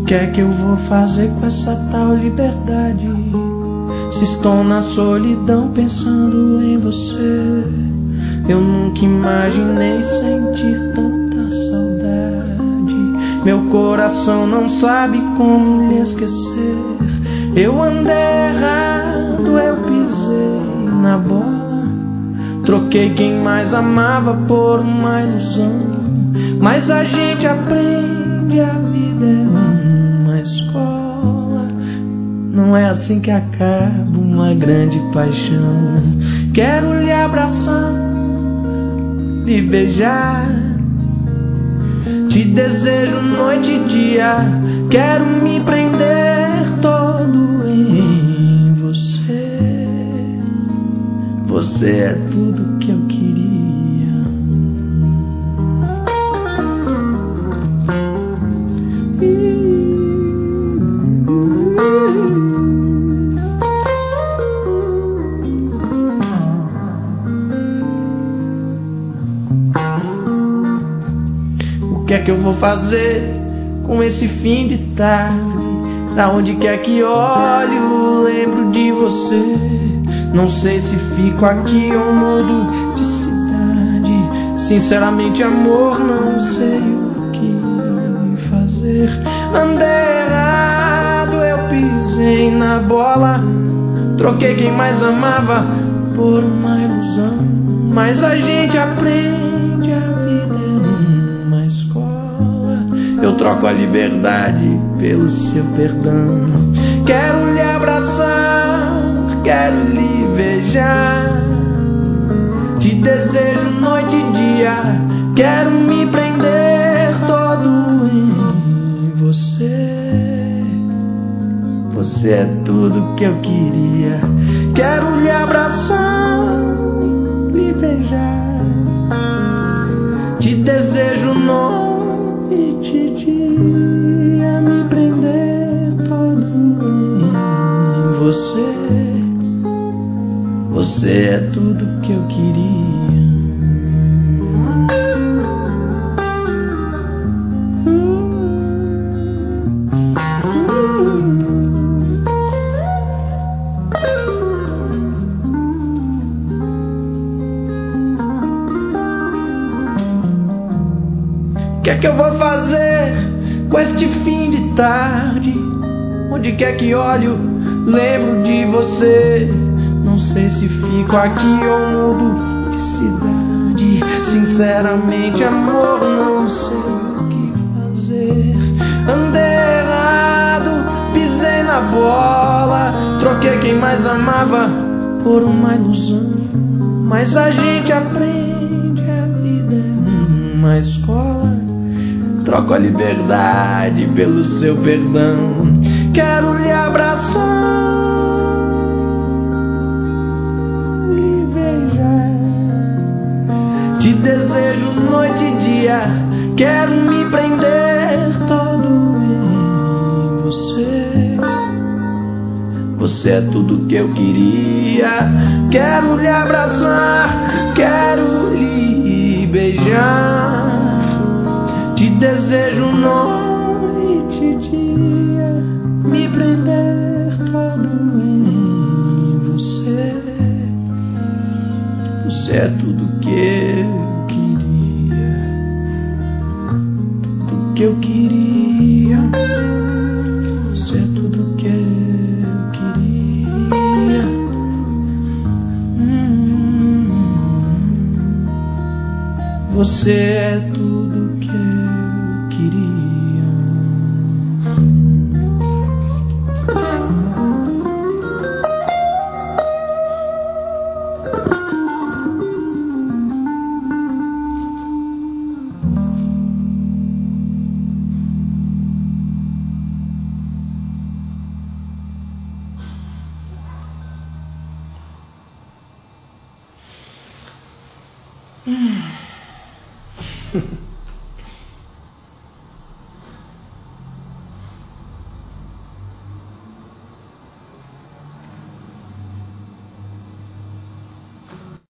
que é que eu vou fazer com essa tal liberdade? Se estou na solidão pensando em você, eu nunca imaginei sentir tanta saudade. Meu coração não sabe como lhe esquecer. Eu andei errado, eu pisei na bola, troquei quem mais amava por uma ilusão. Mas a gente aprende, a vida é uma escola. Não é assim que acaba uma grande paixão. Quero lhe abraçar, lhe beijar, te desejo noite e dia. Quero me prender todo em você. Você é tudo que eu queria. O que é que eu vou fazer com esse fim de tarde? Pra onde quer que olho, lembro de você. Não sei se fico aqui ou mudo de cidade. Sinceramente, amor, não sei o que fazer. Andei errado, eu pisei na bola, troquei quem mais amava por uma ilusão. Mas a gente aprende, a vida é uma escola. Eu troco a liberdade pelo seu perdão. Quero lhe abraçar, quero lhe beijar, te desejo noite e dia. Quero me prender todo em você. Você é tudo que eu queria. Quero lhe abraçar, lhe beijar, te desejo noite e dia. Me prender todo em você. Você é tudo que eu queria. O que é que eu vou fazer com este fim de tarde? Onde quer que olho, lembro de você. Não sei se fico aqui ou mudo de cidade. Sinceramente, amor, não sei o que fazer. Andei errado, pisei na bola, troquei quem mais amava por uma ilusão. Mas a gente aprende, a vida é uma escola. Troco a liberdade pelo seu perdão. Quero lhe abraçar, lhe beijar, te desejo noite e dia. Quero me prender todo em você. Você é tudo que eu queria. Quero lhe abraçar, quero lhe beijar, te desejo noite e dia. Me prender todo em você. Você é tudo que eu queria. Tudo que eu queria. Você é tudo que eu queria. Você é tudo que eu queria.